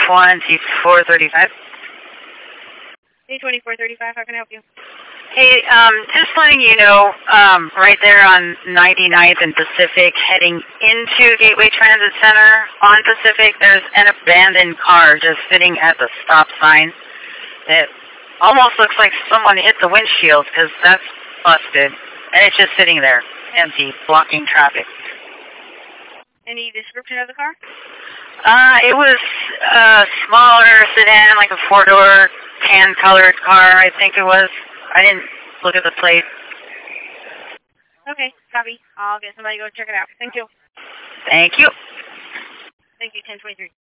A2435. A2435, how can I help you? Hey, just letting you know, right there on 99th and Pacific, heading into Gateway Transit Center on Pacific, there's an abandoned car just sitting at the stop sign. It almost looks like someone hit the windshield because that's busted. And it's just sitting there, empty, blocking traffic. Any description of the car? It was a smaller sedan, like a four-door, tan-colored car, I think it was. I didn't look at the plate. Okay, copy. I'll get somebody to go check it out. Thank you. Thank you. Thank you, 1023.